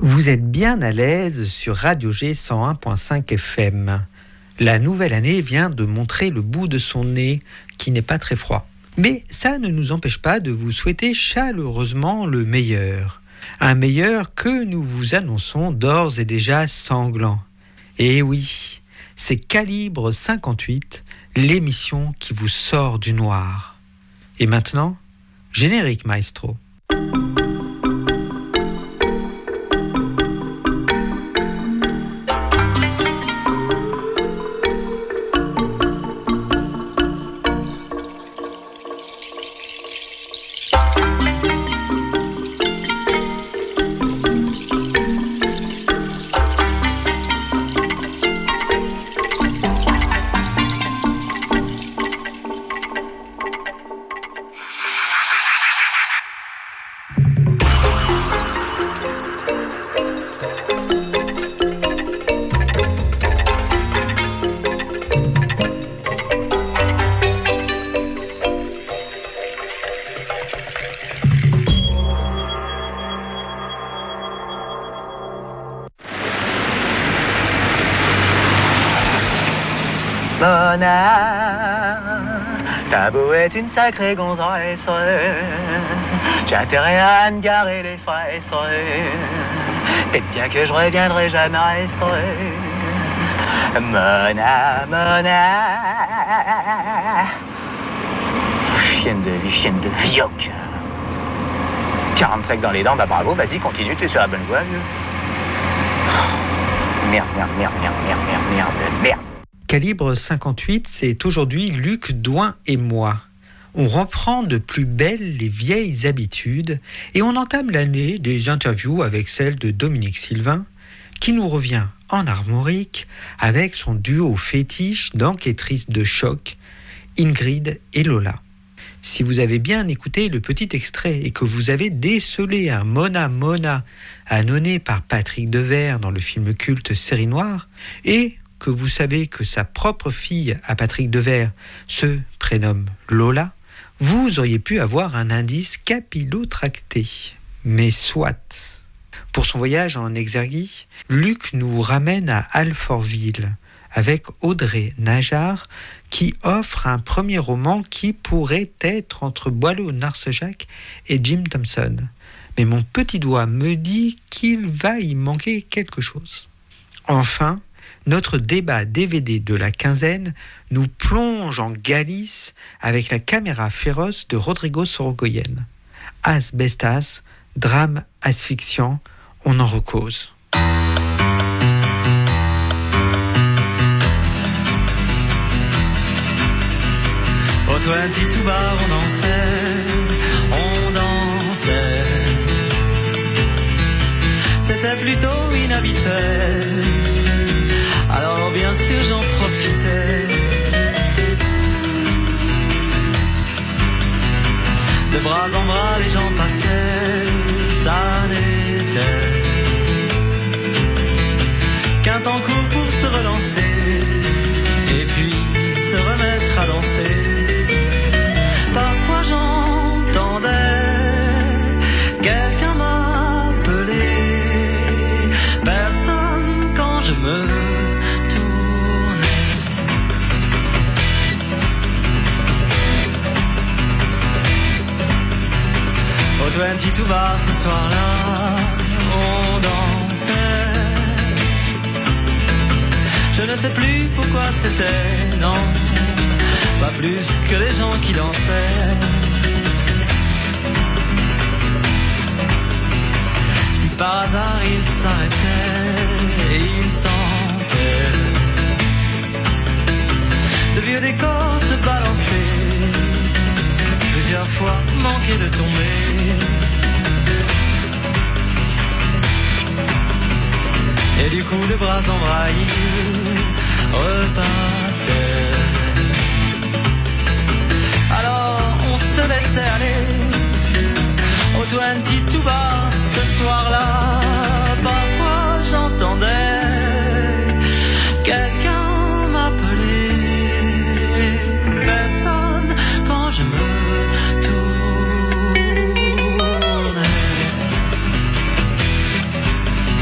Vous êtes bien à l'aise sur Radio G 101.5 FM. La nouvelle année vient de montrer le bout de son nez, qui n'est pas très froid. Mais ça ne nous empêche pas de vous souhaiter chaleureusement le meilleur. Un meilleur que nous vous annonçons d'ores et déjà sanglant. Et oui, c'est Calibre 58, l'émission qui vous sort du noir. Et maintenant, générique maestro. Mona, ta beau est une sacrée gonzesse, j'ai intérêt à me garer les fesses, peut-être bien que je reviendrai jamais. Mona, Mona, chienne de vie, chienne de vioque. 45 dans les dents, bah bravo, vas-y, continue, tu es sur la bonne voie, vieux. Merde. Calibre 58, c'est aujourd'hui Luc Douin et moi. On reprend de plus belle les vieilles habitudes et on entame l'année des interviews avec celle de Dominique Sylvain, qui nous revient en armorique avec son duo fétiche d'enquêtrices de choc, Ingrid et Lola. Si vous avez bien écouté le petit extrait et que vous avez décelé un Mona Mona annonné par Patrick Devers dans le film culte Série Noire, et que vous savez que sa propre fille à Patrick Devers se prénomme Lola, vous auriez pu avoir un indice capillotracté. Mais soit. Pour son voyage en Exergie, Luc nous ramène à Alfortville avec Audrey Najar qui offre un premier roman qui pourrait être entre Boileau-Narcejac et Jim Thompson. Mais mon petit doigt me dit qu'il va y manquer quelque chose. Enfin, notre débat DVD de la quinzaine nous plonge en Galice avec la caméra féroce de Rodrigo Sorogoyen. Asbestas, drame asphyxiant, on en recose. Au 22 bar on dansait. C'était plutôt inhabituel. Alors bien sûr j'en profitais. De bras en bras les gens passaient. Ça n'était qu'un temps court pour se relancer et puis se remettre à danser. Parfois j'entendais quelqu'un m'appeler. Personne quand je me tournais. Au 22 bar ce soir-là, on dansait. Je ne sais plus pourquoi c'était, non, pas plus que les gens qui dansaient. Si par hasard ils s'arrêtaient et ils sentaient de vieux décors se balancer, plusieurs fois manquer de tomber. Et du coup de bras embraillis repassaient. Alors on se laissait aller au 22 bar ce soir-là. Parfois j'entendais quelqu'un m'appeler. Personne quand je me tournais.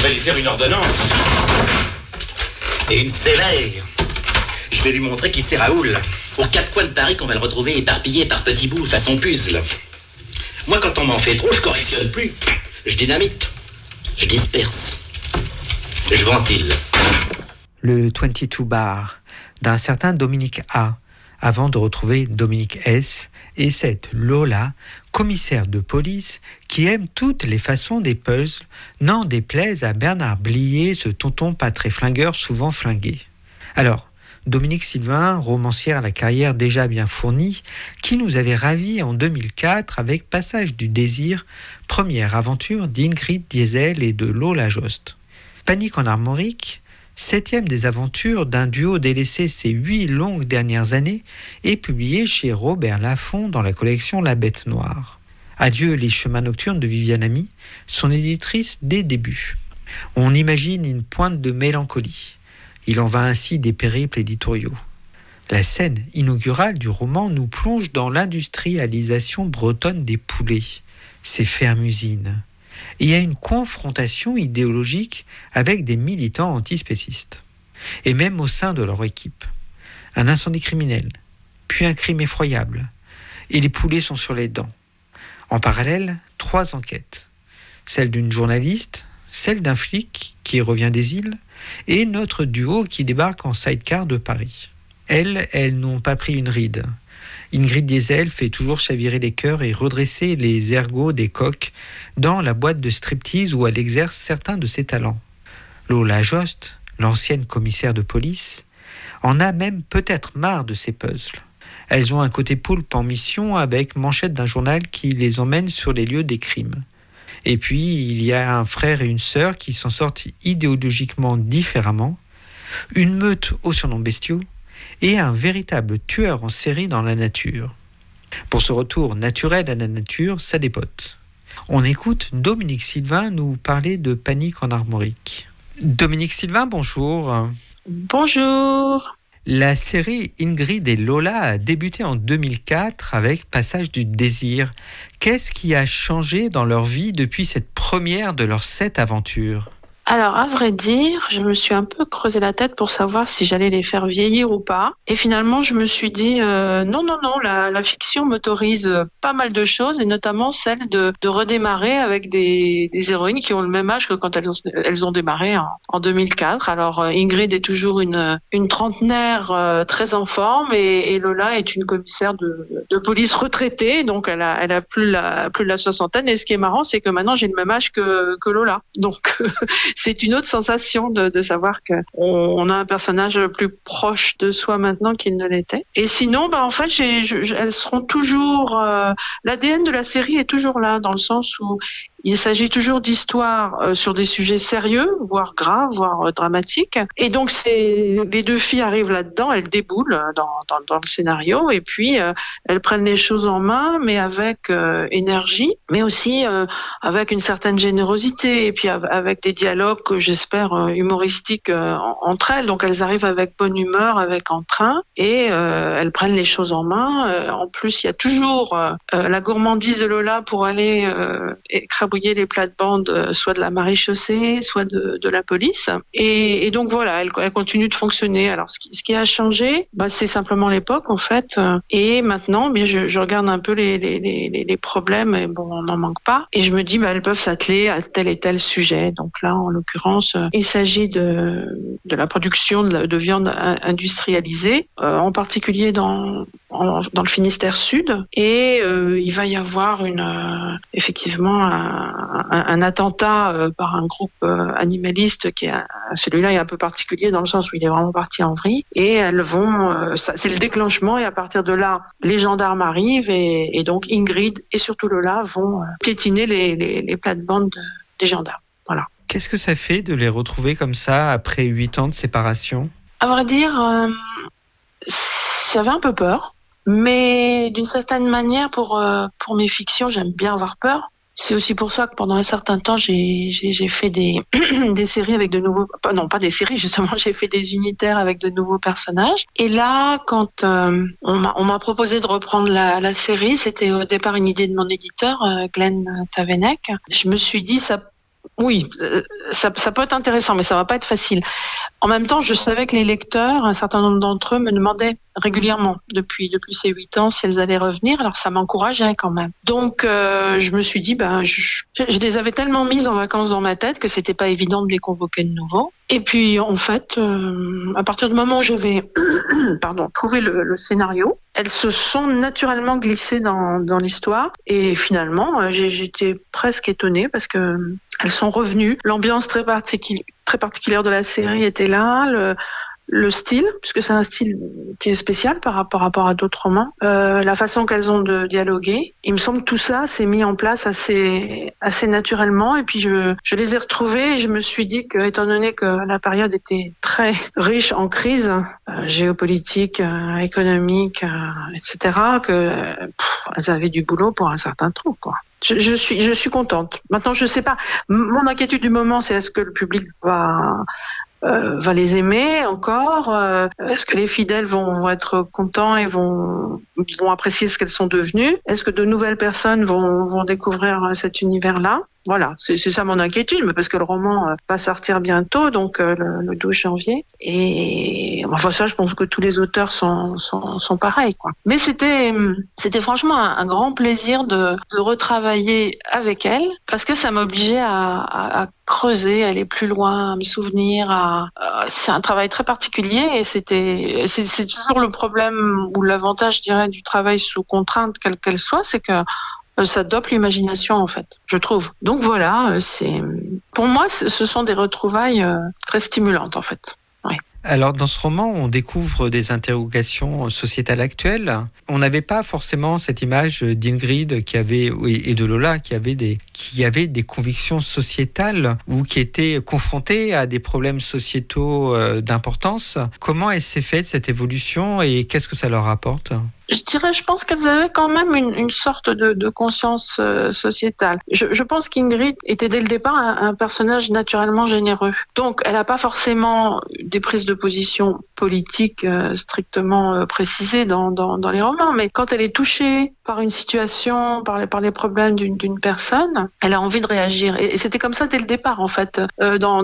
va lui faire une ordonnance. Et une sévère. Je vais lui montrer qui c'est Raoul. Aux quatre coins de Paris qu'on va le retrouver éparpillé par petits bouts façon puzzle. Moi, quand on m'en fait trop, je correctionne plus. Je dynamite. Je disperse. Je ventile. Le 22 Bar d'un certain Dominique A, avant de retrouver Dominique S, et cette Lola, commissaire de police, qui aime toutes les façons des puzzles, n'en déplaise à Bernard Blier, ce tonton pas très flingueur, souvent flingué. Alors, Dominique Sylvain, romancière à la carrière déjà bien fournie, qui nous avait ravis en 2004 avec Passage du désir, première aventure d'Ingrid Diesel et de Lola Jost. Panique en Armorique, septième des aventures d'un duo délaissé ces 8 longues dernières années, est publié chez Robert Laffont dans la collection La Bête Noire. Adieu les chemins nocturnes de Viviane Ami, son éditrice dès début. On imagine une pointe de mélancolie. Il en va ainsi des périples éditoriaux. La scène inaugurale du roman nous plonge dans l'industrialisation bretonne des poulets, ces fermes-usines. Et il y a une confrontation idéologique avec des militants antispécistes. Et même au sein de leur équipe. Un incendie criminel, puis un crime effroyable. Et les poulets sont sur les dents. En parallèle, 3 enquêtes. Celle d'une journaliste, celle d'un flic qui revient des îles, et notre duo qui débarque en sidecar de Paris. Elles n'ont pas pris une ride. Ingrid Diesel fait toujours chavirer les cœurs et redresser les ergots des coqs dans la boîte de striptease où elle exerce certains de ses talents. Lola Jost, l'ancienne commissaire de police, en a même peut-être marre de ces puzzles. Elles ont un côté poulpe en mission avec manchette d'un journal qui les emmène sur les lieux des crimes. Et puis, il y a un frère et une sœur qui s'en sortent idéologiquement différemment, une meute aux surnoms bestiaux, et un véritable tueur en série dans la nature. Pour ce retour naturel à la nature, ça dépote. On écoute Dominique Sylvain nous parler de Panique en Armorique. Dominique Sylvain, bonjour. Bonjour. La série Ingrid et Lola a débuté en 2004 avec Passage du désir. Qu'est-ce qui a changé dans leur vie depuis cette première de leurs 7 aventures ? Alors, à vrai dire, je me suis un peu creusé la tête pour savoir si j'allais les faire vieillir ou pas. Et finalement, je me suis dit, non, la fiction m'autorise pas mal de choses, et notamment celle de redémarrer avec des héroïnes qui ont le même âge que quand elles ont démarré en 2004. Alors, Ingrid est toujours une trentenaire très en forme, et Lola est une commissaire de police retraitée, donc elle a plus la soixantaine. Et ce qui est marrant, c'est que maintenant, j'ai le même âge que Lola. Donc, c'est une autre sensation de savoir qu'on a un personnage plus proche de soi maintenant qu'il ne l'était. Et sinon, en fait, elles seront toujours... l'ADN de la série est toujours là, dans le sens où il s'agit toujours d'histoires sur des sujets sérieux, voire graves, voire dramatiques. Et donc, les 2 filles arrivent là-dedans, elles déboulent dans le scénario, et puis elles prennent les choses en main, mais avec énergie, mais aussi avec une certaine générosité, et puis avec des dialogues que j'espère humoristiques entre elles. Donc, elles arrivent avec bonne humeur, avec entrain, et elles prennent les choses en main. En plus, il y a toujours la gourmandise de Lola pour aller écrabouiller les plates-bandes, soit de la maréchaussée, soit de la police. Et donc voilà, elle continue de fonctionner. Alors ce qui a changé, c'est simplement l'époque en fait. Et maintenant, je regarde un peu les problèmes, et on n'en manque pas. Et je me dis, elles peuvent s'atteler à tel et tel sujet. Donc là, en l'occurrence, il s'agit de la production de viande industrialisée, en particulier dans le Finistère Sud. Et il va y avoir effectivement un attentat par un groupe animaliste celui-là est un peu particulier dans le sens où il est vraiment parti en vrille, et elles vont c'est le déclenchement, et à partir de là les gendarmes arrivent, et donc Ingrid et surtout Lola vont piétiner les plates-bandes des gendarmes. Voilà. Qu'est-ce que ça fait de les retrouver comme ça après 8 ans de séparation ? À vrai dire, j'avais un peu peur, mais d'une certaine manière, pour mes fictions, j'aime bien avoir peur. C'est aussi pour ça que pendant un certain temps, j'ai fait des séries avec de nouveaux... Non, pas des séries, justement, j'ai fait des unitaires avec de nouveaux personnages. Et là, quand on m'a proposé de reprendre la série, c'était au départ une idée de mon éditeur, Glenn Tavenek. Je me suis dit, oui, ça peut être intéressant, mais ça va pas être facile. En même temps, je savais que les lecteurs, un certain nombre d'entre eux me demandaient régulièrement depuis ces 8 ans si elles allaient revenir. Alors ça m'encourageait quand même. Donc je me suis dit, je les avais tellement mises en vacances dans ma tête que c'était pas évident de les convoquer de nouveau. Et puis en fait, à partir du moment où j'avais trouvé le scénario, elles se sont naturellement glissées dans l'histoire. Et finalement, j'étais presque étonnée parce que elles sont revenues. L'ambiance très particulière de la série était là. Le style, puisque c'est un style qui est spécial par rapport à d'autres romans, la façon qu'elles ont de dialoguer. Il me semble que tout ça s'est mis en place assez naturellement. Et puis je les ai retrouvées et je me suis dit que, étant donné que la période était très riche en crises géopolitiques, économiques, etc., que elles avaient du boulot pour un certain trou, quoi. Je suis contente. Maintenant, je sais pas. Mon inquiétude du moment, c'est est-ce que le public va les aimer encore? Est-ce que les fidèles vont être contents et vont apprécier ce qu'elles sont devenues? Est-ce que de nouvelles personnes vont découvrir cet univers-là? Voilà, c'est ça mon inquiétude, mais parce que le roman va sortir bientôt, donc le 12 janvier. Et enfin ça, je pense que tous les auteurs sont pareils, quoi. Mais c'était franchement un grand plaisir de retravailler avec elle, parce que ça m'obligeait à creuser, à aller plus loin, à me souvenir. C'est un travail très particulier et c'est toujours le problème ou l'avantage, je dirais, du travail sous contrainte, quelle qu'elle soit, c'est que ça dope l'imagination, en fait, je trouve. Donc voilà, pour moi, ce sont des retrouvailles très stimulantes, en fait. Oui. Alors, dans ce roman, on découvre des interrogations sociétales actuelles. On n'avait pas forcément cette image d'Ingrid et de Lola qui avaient des convictions sociétales ou qui étaient confrontées à des problèmes sociétaux d'importance. Comment elle s'est faite, cette évolution, et qu'est-ce que ça leur apporte ? Je pense qu'elles avaient quand même une sorte de conscience sociétale. Je pense qu'Ingrid était dès le départ un personnage naturellement généreux. Donc, elle n'a pas forcément des prises de position politiques strictement précisées dans les romans, mais quand elle est touchée par une situation, par les problèmes d'une personne, elle a envie de réagir. Et c'était comme ça dès le départ, en fait. Dans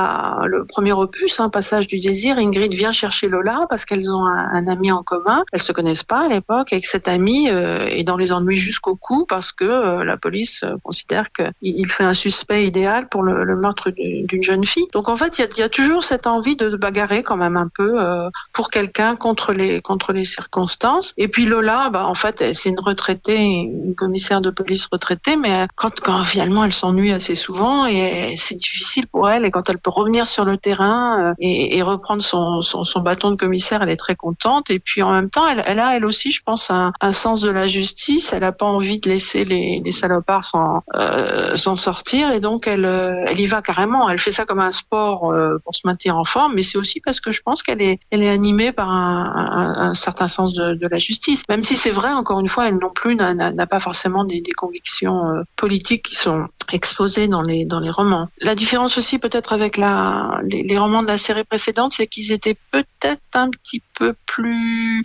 le premier opus, Passage du désir, Ingrid vient chercher Lola parce qu'elles ont un ami en commun. Elles se connaissent pas à l'époque, et que cet ami est dans les ennuis jusqu'au cou parce que la police considère qu'il fait un suspect idéal pour le meurtre d'une jeune fille. Donc en fait, il y a toujours cette envie de bagarrer quand même un peu pour quelqu'un contre les circonstances. Et puis Lola, en fait, c'est une retraitée, une commissaire de police retraitée, mais quand finalement elle s'ennuie assez souvent et c'est difficile pour elle, et quand elle peut revenir sur le terrain et reprendre son bâton de commissaire, elle est très contente. Et puis en même temps, elle a elle aussi, je pense, un sens de la justice. Elle n'a pas envie de laisser les salopards s'en sortir, et donc elle y va carrément. Elle fait ça comme un sport pour se maintenir en forme, mais c'est aussi parce que je pense qu'elle est animée par un certain sens de la justice. Même si c'est vrai, encore une fois, elle non plus n'a pas forcément des convictions politiques qui sont exposées dans les romans. La différence aussi peut-être avec les romans de la série précédente, c'est qu'ils étaient peut-être un petit peu plus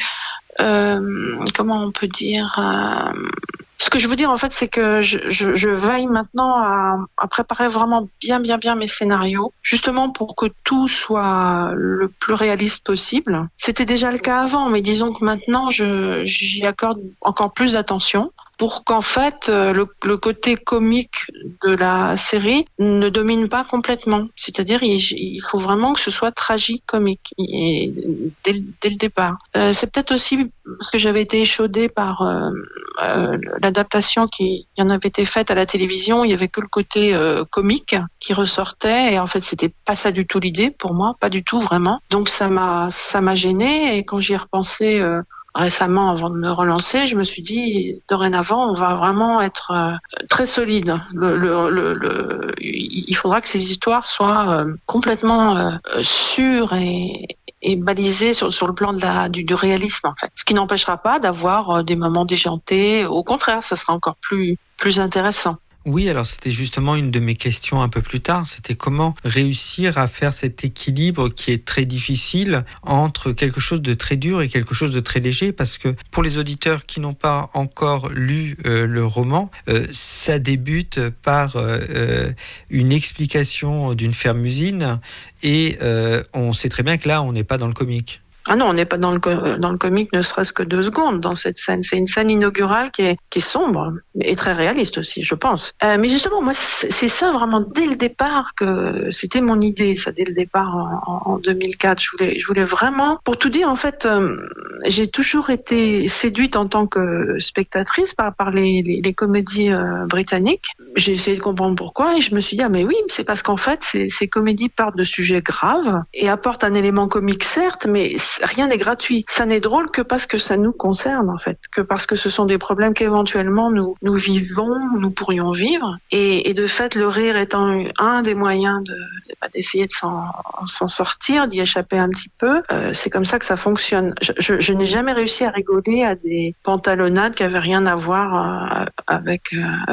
comment on peut dire ce que je veux dire, en fait, c'est que je veille maintenant à préparer vraiment bien mes scénarios, justement pour que tout soit le plus réaliste possible. C'était déjà le cas avant, mais disons que maintenant, j'y accorde encore plus d'attention pour qu'en fait, le côté comique de la série ne domine pas complètement. C'est-à-dire, il faut vraiment que ce soit tragique-comique dès le départ. C'est peut-être aussi parce que j'avais été échaudée par l'adaptation qui en avait été faite à la télévision. Il y avait que le côté comique qui ressortait, et en fait, c'était pas ça du tout l'idée pour moi, pas du tout vraiment. Donc ça m'a gênée, et quand j'y ai repensé récemment, avant de me relancer, je me suis dit, dorénavant, on va vraiment être très solide. Il faudra que ces histoires soient complètement sûres et balisées sur le plan du réalisme, en fait. Ce qui n'empêchera pas d'avoir des moments déjantés. Au contraire, ça sera encore plus intéressant. Oui, alors c'était justement une de mes questions un peu plus tard. C'était comment réussir à faire cet équilibre qui est très difficile entre quelque chose de très dur et quelque chose de très léger. Parce que pour les auditeurs qui n'ont pas encore lu le roman, ça débute par une explication d'une ferme-usine et on sait très bien que là, on n'est pas dans le comique. Ah non, on n'est pas dans le comique, ne serait-ce que 2 secondes dans cette scène. C'est une scène inaugurale qui est sombre et très réaliste aussi, je pense. Mais justement, moi, c'est ça vraiment dès le départ que c'était mon idée, ça dès le départ en 2004. Je voulais vraiment, pour tout dire, en fait, j'ai toujours été séduite en tant que spectatrice par les comédies britanniques. J'ai essayé de comprendre pourquoi et je me suis dit, ah mais oui, c'est parce qu'en fait, ces comédies partent de sujets graves et apportent un élément comique, certes, mais rien n'est gratuit. Ça n'est drôle que parce que ça nous concerne, en fait, que parce que ce sont des problèmes qu'éventuellement nous vivons, nous pourrions vivre. Et de fait, le rire étant un des moyens d'essayer de s'en sortir, d'y échapper un petit peu, c'est comme ça que ça fonctionne. Je n'ai jamais réussi à rigoler à des pantalonnades qui avaient rien à voir avec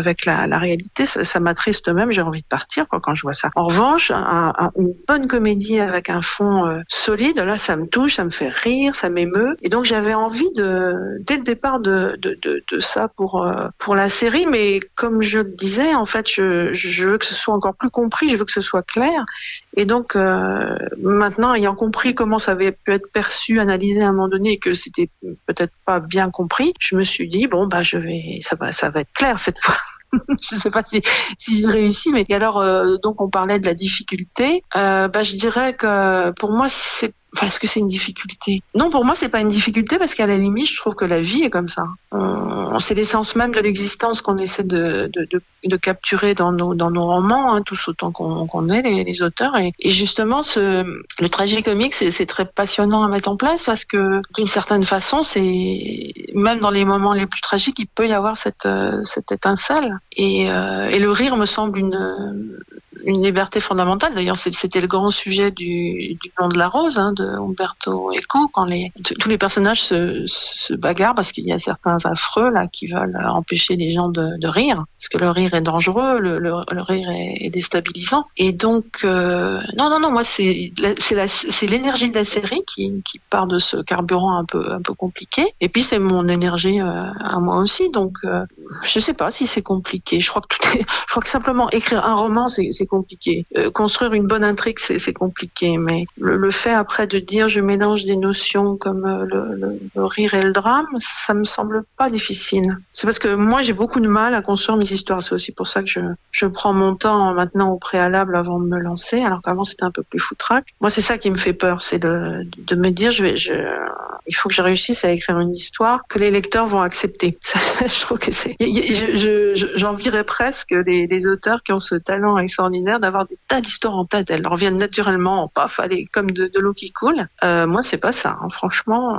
la réalité. Ça m'attriste même, j'ai envie de partir quand je vois ça. En revanche, une bonne comédie avec un fond solide, là, ça me touche, ça me fait rire, ça m'émeut. Et donc j'avais envie dès le départ de ça pour la série, mais comme je le disais, en fait, je veux que ce soit encore plus compris, je veux que ce soit clair. Et donc maintenant, ayant compris comment ça avait pu être perçu, analysé à un moment donné, et que c'était peut-être pas bien compris, je me suis dit bon bah ça va être clair cette fois. Je sais pas si j'ai réussi, mais et alors donc on parlait de la difficulté. Je dirais que pour moi est-ce que c'est une difficulté ? Non, pour moi, c'est pas une difficulté parce qu'à la limite, je trouve que la vie est comme ça. C'est l'essence même de l'existence qu'on essaie de capturer dans nos romans, hein, tous autant qu'on est les auteurs. Et justement, le tragicomique, c'est très passionnant à mettre en place parce que d'une certaine façon, c'est même dans les moments les plus tragiques, il peut y avoir cette étincelle. Et le rire me semble une liberté fondamentale. D'ailleurs, c'était le grand sujet du Nom de la Rose, hein, de Umberto Eco, quand tous les personnages se bagarrent parce qu'il y a certains affreux là qui veulent empêcher les gens de rire, parce que le rire est dangereux, le rire est déstabilisant. Et donc, non, moi c'est l'énergie de la série qui part de ce carburant un peu compliqué. Et puis c'est mon énergie à moi aussi. Donc, je sais pas si c'est compliqué. Je crois que simplement écrire un roman c'est compliqué. Construire une bonne intrigue c'est compliqué. Mais le fait après de dire je mélange des notions comme le rire et le drame, ça me semble pas difficile. C'est parce que moi j'ai beaucoup de mal à construire mes histoires. C'est aussi pour ça que je prends mon temps maintenant au préalable avant de me lancer, alors qu'avant c'était un peu plus foutraque. Moi c'est ça qui me fait peur, c'est de me dire il faut que je réussisse à écrire une histoire que les lecteurs vont accepter. Ça, je trouve que j'envierais presque les auteurs qui ont ce talent extraordinaire d'avoir des tas d'histoires en tête. Elles leur viennent naturellement, paf, allez, comme de l'eau qui coule. Moi, c'est pas ça, hein. Franchement,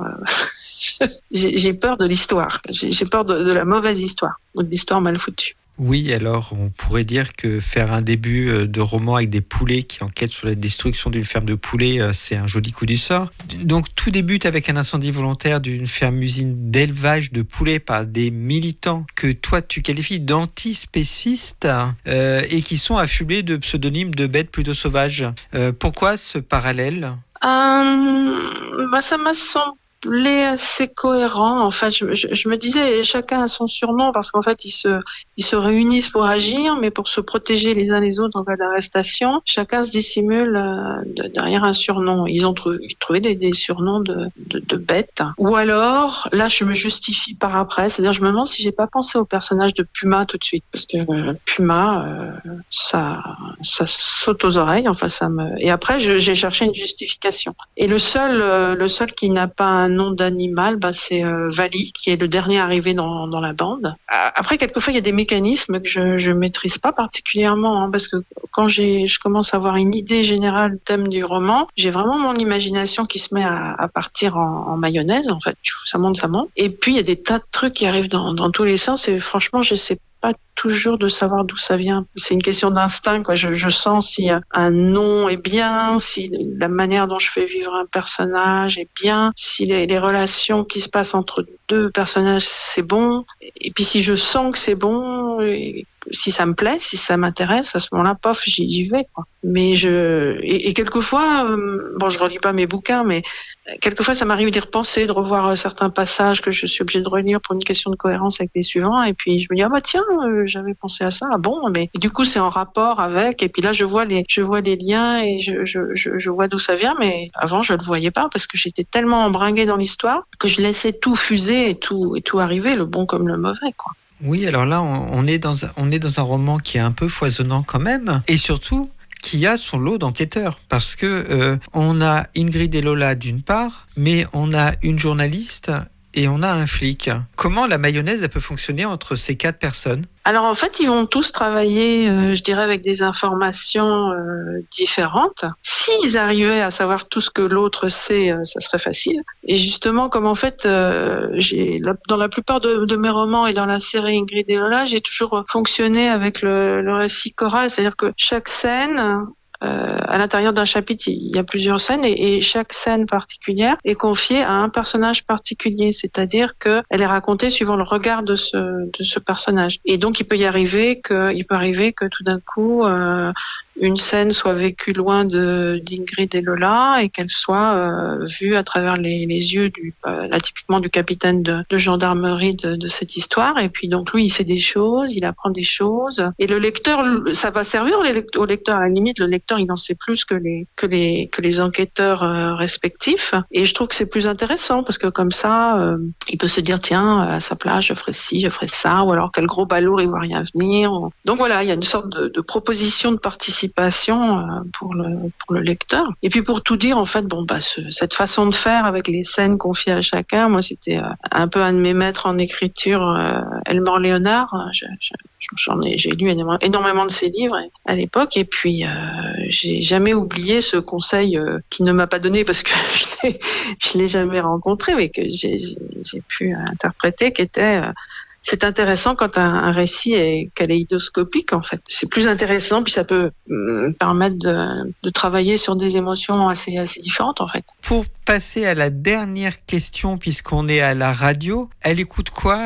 j'ai peur de l'histoire. J'ai peur de la mauvaise histoire ou de l'histoire mal foutue. Oui, alors on pourrait dire que faire un début de roman avec des poulets qui enquêtent sur la destruction d'une ferme de poulets, c'est un joli coup du sort. Donc tout débute avec un incendie volontaire d'une ferme-usine d'élevage de poulets par des militants que toi tu qualifies d'antispécistes et qui sont affublés de pseudonymes de bêtes plutôt sauvages. Pourquoi ce parallèle ? Ça m'a semblé assez cohérent. En fait, je me disais, chacun a son surnom parce qu'en fait, ils se réunissent pour agir, mais pour se protéger les uns les autres en cas d'arrestation, chacun se dissimule derrière un surnom. Ils ont trouvé des surnoms de bêtes. Ou alors, là, je me justifie par après. C'est-à-dire, je me demande si j'ai pas pensé au personnage de Puma tout de suite, parce que Puma, ça saute aux oreilles. Enfin, Et après, j'ai cherché une justification. Et le seul qui n'a pas un nom d'animal, c'est Vali, qui est le dernier arrivé dans la bande. Après, quelquefois, il y a des mécanismes que je maîtrise pas particulièrement, hein, parce que quand je commence à avoir une idée générale du thème du roman, j'ai vraiment mon imagination qui se met à partir en mayonnaise, en fait. Ça monte. Et puis, il y a des tas de trucs qui arrivent dans tous les sens, et franchement, je sais pas toujours de savoir d'où ça vient. C'est une question d'instinct, quoi. Je sens si un nom est bien, si la manière dont je fais vivre un personnage est bien, si les relations qui se passent entre deux personnages, c'est bon. Et puis si je sens que c'est bon, et si ça me plaît, si ça m'intéresse, à ce moment-là, pof, j'y vais, quoi. Mais et quelquefois, je relis pas mes bouquins, mais quelquefois ça m'arrive d'y repenser, de revoir certains passages que je suis obligée de relire pour une question de cohérence avec les suivants, et puis je me dis j'avais pensé à ça, mais et du coup c'est en rapport avec, et puis là je vois les liens et je vois d'où ça vient, mais avant je le voyais pas parce que j'étais tellement embringuée dans l'histoire que je laissais tout fuser et tout arriver, le bon comme le mauvais, quoi. Oui, alors là, on est dans un roman qui est un peu foisonnant quand même, et surtout qui a son lot d'enquêteurs, parce que on a Ingrid et Lola d'une part, mais on a une journaliste et on a un flic. Comment la mayonnaise elle peut fonctionner entre ces 4 personnes ? Alors en fait, ils vont tous travailler, je dirais, avec des informations différentes. S'ils arrivaient à savoir tout ce que l'autre sait, ça serait facile. Et justement, comme en fait, dans la plupart de mes romans et dans la série Ingrid et Lola, j'ai toujours fonctionné avec le récit choral, c'est-à-dire que chaque scène, à l'intérieur d'un chapitre, il y a plusieurs scènes et chaque scène particulière est confiée à un personnage particulier, c'est-à-dire qu'elle est racontée suivant le regard de ce personnage. Et donc, il peut arriver que tout d'un coup, une scène soit vécue loin d'Ingrid et Lola et qu'elle soit vue à travers les yeux typiquement du capitaine de gendarmerie de cette histoire. Et puis donc lui, il sait des choses, il apprend des choses. Et le lecteur, ça va servir au lecteur. À la limite, le lecteur, il en sait plus que les enquêteurs respectifs. Et je trouve que c'est plus intéressant parce que comme ça, il peut se dire tiens, à sa place, je ferai ci, je ferai ça, ou alors quel gros balourd, il voit rien venir. Donc voilà, il y a une sorte de proposition de participation pour le lecteur. Et puis pour tout dire, en fait, cette façon de faire avec les scènes confiées à chacun, moi c'était un peu un de mes maîtres en écriture, Elmore Leonard. J'ai lu énormément de ses livres à l'époque, et puis j'ai jamais oublié ce conseil qu'il ne m'a pas donné parce que je l'ai jamais rencontré, mais que j'ai pu interpréter, qui était c'est intéressant quand un récit est kaléidoscopique, en fait. C'est plus intéressant, puis ça peut permettre de travailler sur des émotions assez différentes, en fait. Pour passer à la dernière question, puisqu'on est à la radio, elle écoute quoi,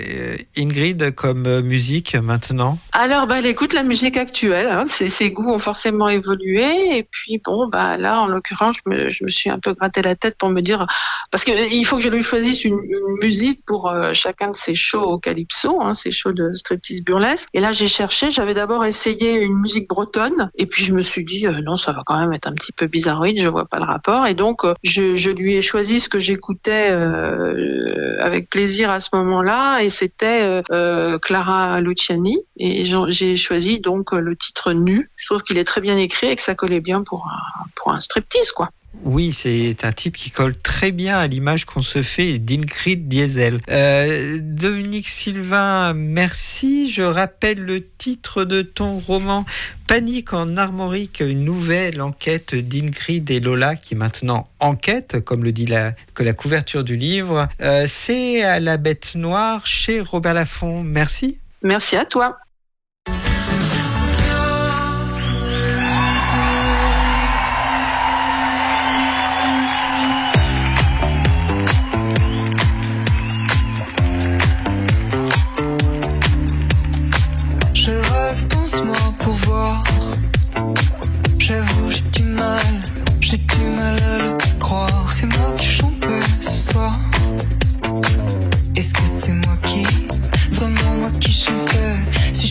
Ingrid, comme musique maintenant ? Alors, elle écoute la musique actuelle. Hein. Ses goûts ont forcément évolué. Et puis, là, en l'occurrence, je me suis un peu gratté la tête pour me dire... Parce qu'il faut que je lui choisisse une musique pour chacun de ses shows au Calypso, ces shows de striptease burlesque. Et là, j'ai cherché. J'avais d'abord essayé une musique bretonne. Et puis, je me suis dit, non, ça va quand même être un petit peu bizarroïde. Je vois pas le rapport. Et donc, je lui ai choisi ce que j'écoutais avec plaisir à ce moment-là. Et c'était Clara Luciani. Et j'ai choisi donc le titre Nu. Je trouve qu'il est très bien écrit et que ça collait bien pour un striptease, quoi. Oui, c'est un titre qui colle très bien à l'image qu'on se fait d'Ingrid Diesel. Dominique Sylvain, merci. Je rappelle le titre de ton roman Panique en Armorique, une nouvelle enquête d'Ingrid et Lola qui maintenant enquête, comme le dit la couverture du livre. C'est à la Bête Noire chez Robert Laffont. Merci. Merci à toi. Pour voir, j'avoue j'ai du mal à le croire. C'est moi qui chantais ce soir. Est-ce que c'est moi qui, vraiment moi qui chantais? Si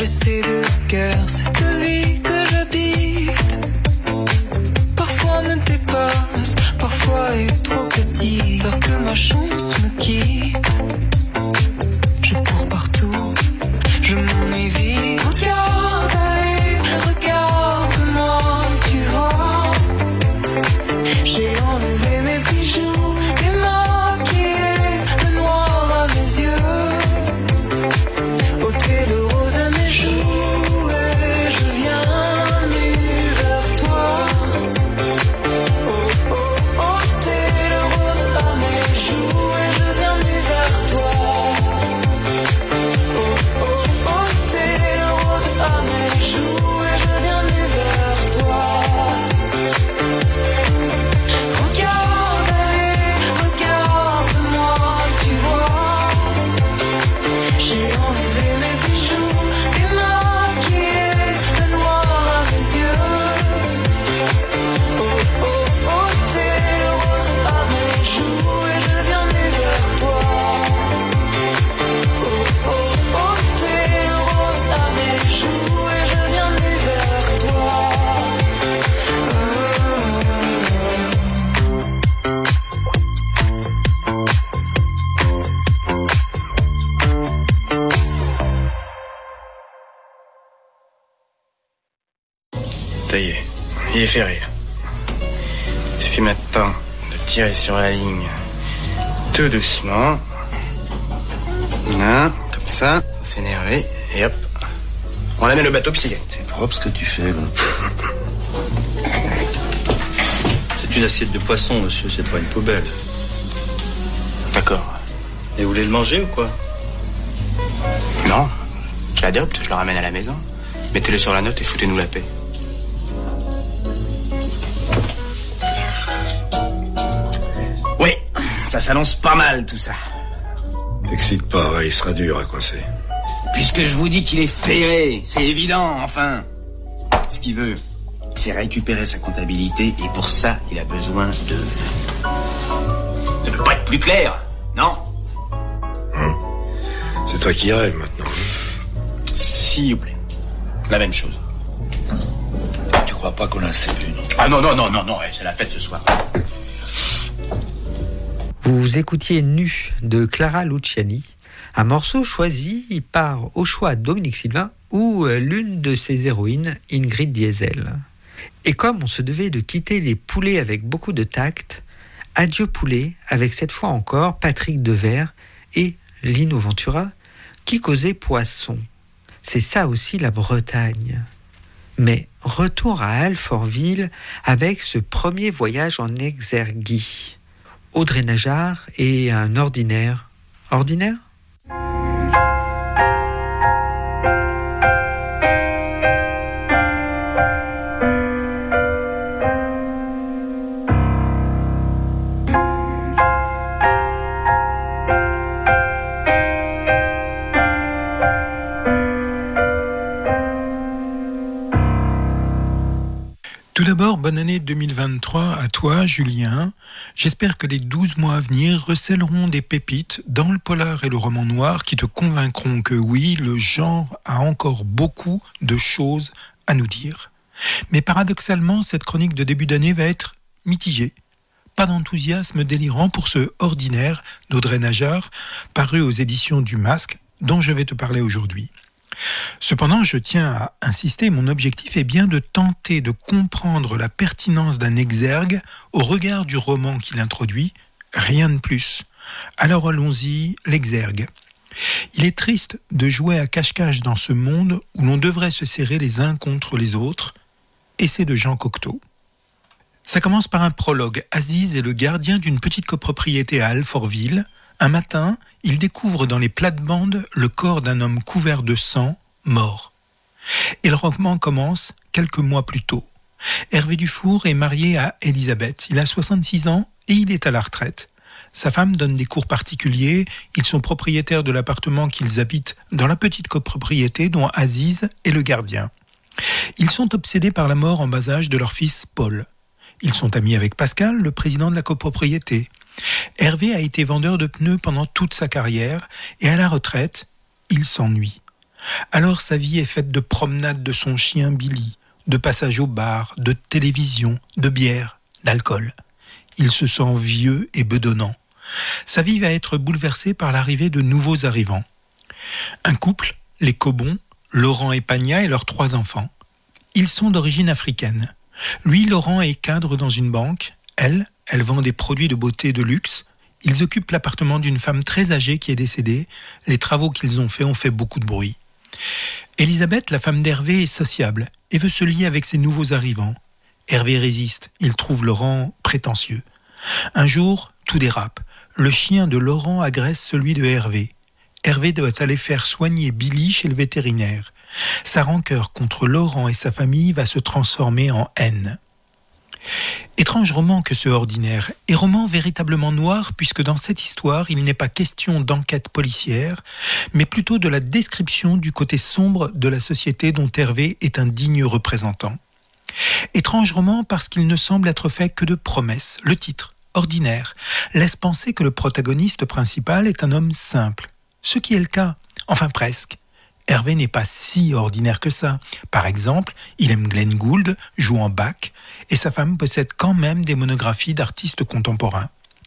blessé de cœur, cette vie que j'habite parfois me dépasse, parfois est trop petit, peur que ma chance me quitte. Je cours partout, je m'ennuie vite. Regarde, allez, regarde-moi, tu vois. J'ai enlevé mes bijoux, démaquillé le noir à mes yeux, ôté le rose à mes joues, et je viens nu vers toi. Oh, oh, ôté le rose à mes joues, et je viens nu vers toi. Oh, oh, ôté le rose à mes joues, et je viens nu vers toi. Regarde, allez, regarde-moi, tu vois. J'ai enlevé mes bijoux, démaquillé le noir à mes yeux. Oh, oh, ôté le rose à mes joues, et je viens nu vers toi. Oh, oh, ôté le rose à mes joues, et je viens nu vers toi. Ça y est, il est fait rire. Il suffit maintenant de tirer sur la ligne tout doucement. Là, comme ça, sans s'énerver, et hop. On amène le bateau, puis c'est gagné. C'est propre ce que tu fais, là. C'est une assiette de poisson, monsieur, c'est pas une poubelle. D'accord. Et vous voulez le manger ou quoi? Non, je l'adopte, je le ramène à la maison. Mettez-le sur la note et foutez-nous la paix. Oui, ça s'annonce pas mal tout ça. T'excite pas, ouais, il sera dur à coincer. Puisque je vous dis qu'il est ferré, c'est évident, enfin. Ce qu'il veut, c'est récupérer sa comptabilité et pour ça, il a besoin de... Ça peut pas être plus clair, non? C'est toi qui rêves maintenant. S'il vous plaît, la même chose. Tu crois pas qu'on a assez bu, non? Ah non, c'est la fête ce soir. Vous écoutiez Nu de Clara Luciani, un morceau choisi par, au choix, Dominique Sylvain ou l'une de ses héroïnes, Ingrid Diesel. Et comme on se devait de quitter les poulets avec beaucoup de tact, adieu poulet avec cette fois encore Patrick Devers et Lino Ventura qui causaient poisson. C'est ça aussi la Bretagne. Mais retour à Alfortville avec ce premier voyage en Exergie. Audrey Najjar et un ordinaire. Ordinaire ? Tout d'abord, bonne année 2023 à toi, Julien. J'espère que les 12 mois à venir recèleront des pépites dans le polar et le roman noir qui te convaincront que oui, le genre a encore beaucoup de choses à nous dire. Mais paradoxalement, cette chronique de début d'année va être mitigée. Pas d'enthousiasme délirant pour ce Ordinaire d'Audrey Najjar, paru aux éditions du Masque, dont je vais te parler aujourd'hui. Cependant, je tiens à insister, mon objectif est bien de tenter de comprendre la pertinence d'un exergue au regard du roman qu'il introduit, rien de plus. Alors allons-y, l'exergue. Il est triste de jouer à cache-cache dans ce monde où l'on devrait se serrer les uns contre les autres, et c'est de Jean Cocteau. Ça commence par un prologue. Aziz est le gardien d'une petite copropriété à Alfortville. Un matin, il découvre dans les plates-bandes le corps d'un homme couvert de sang, mort. Et le roman commence quelques mois plus tôt. Hervé Dufour est marié à Elisabeth. Il a 66 ans et il est à la retraite. Sa femme donne des cours particuliers. Ils sont propriétaires de l'appartement qu'ils habitent dans la petite copropriété dont Aziz est le gardien. Ils sont obsédés par la mort en bas âge de leur fils Paul. Ils sont amis avec Pascal, le président de la copropriété. Hervé a été vendeur de pneus pendant toute sa carrière et à la retraite, il s'ennuie. Alors sa vie est faite de promenades de son chien Billy, de passages au bar, de télévision, de bière, d'alcool. Il se sent vieux et bedonnant. Sa vie va être bouleversée par l'arrivée de nouveaux arrivants. Un couple, les Cobon, Laurent et Pagna et leurs 3 enfants. Ils sont d'origine africaine. Lui, Laurent, est cadre dans une banque. Elle vend des produits de beauté de luxe. Ils occupent l'appartement d'une femme très âgée qui est décédée. Les travaux qu'ils ont fait beaucoup de bruit. Elisabeth, la femme d'Hervé, est sociable et veut se lier avec ses nouveaux arrivants. Hervé résiste, il trouve Laurent prétentieux. Un jour, tout dérape. Le chien de Laurent agresse celui de Hervé. Hervé doit aller faire soigner Billy chez le vétérinaire. Sa rancœur contre Laurent et sa famille va se transformer en haine. Étrange roman que ce Ordinaire, et roman véritablement noir puisque dans cette histoire, il n'est pas question d'enquête policière, mais plutôt de la description du côté sombre de la société dont Hervé est un digne représentant. Étrange roman parce qu'il ne semble être fait que de promesses. Le titre, Ordinaire, laisse penser que le protagoniste principal est un homme simple, ce qui est le cas, enfin presque. Hervé n'est pas si ordinaire que ça. Par exemple, il aime Glenn Gould, joue en Bach, et sa femme possède quand même des monographies d'artistes contemporains.